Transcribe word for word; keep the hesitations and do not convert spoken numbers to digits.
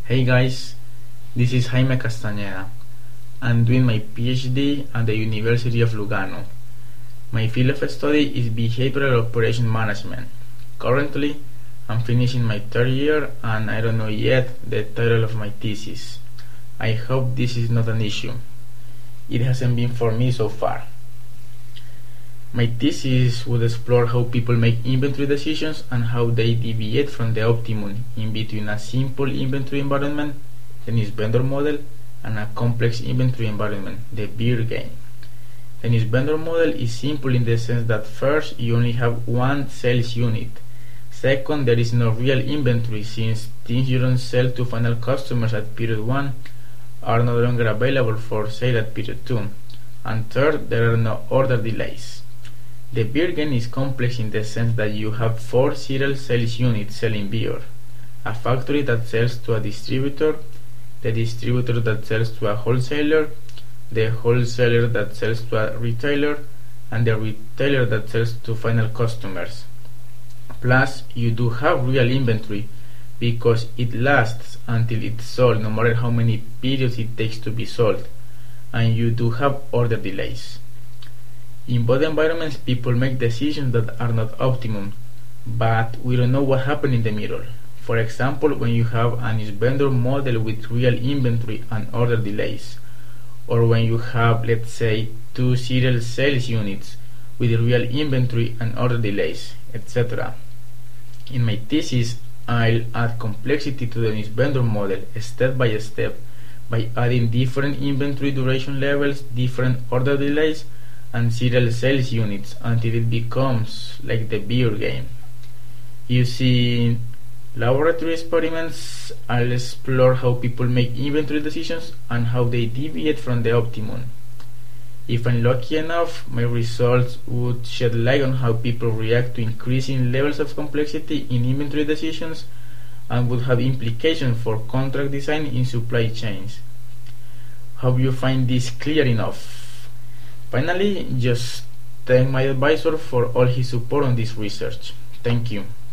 Hey guys, this is Jaime Castañeda. I'm doing my PhD at the University of Lugano. My field of study is behavioral operation management. Currently, I'm finishing my third year and I don't know yet the title of my thesis. I hope this is not an issue. It hasn't been for me so far. My thesis would explore how people make inventory decisions and how they deviate from the optimum in between a simple inventory environment, the niche vendor model, and a complex inventory environment, the beer game. The niche vendor model is simple in the sense that first, you only have one sales unit. Second, there is no real inventory since things you don't sell to final customers at period one are no longer available for sale at period two. And third, there are no order delays. The beer game is complex in the sense that you have four serial sales units selling beer, a factory that sells to a distributor, the distributor that sells to a wholesaler, the wholesaler that sells to a retailer, and the retailer that sells to final customers. Plus, you do have real inventory because it lasts until it's sold no matter how many periods it takes to be sold, and you do have order delays. In both environments, people make decisions that are not optimum, but we don't know what happened in the middle. For example, when you have a niche vendor model with real inventory and order delays, or when you have, let's say, two serial sales units with real inventory and order delays, et cetera. In my thesis, I'll add complexity to the niche vendor model step by step by adding different inventory duration levels, different order delays, and serial sales units until it becomes like the beer game. Using laboratory experiments, I'll explore how people make inventory decisions and how they deviate from the optimum. If I'm lucky enough, my results would shed light on how people react to increasing levels of complexity in inventory decisions and would have implications for contract design in supply chains. Hope you find this clear enough. Finally, just thank my advisor for all his support on this research. Thank you.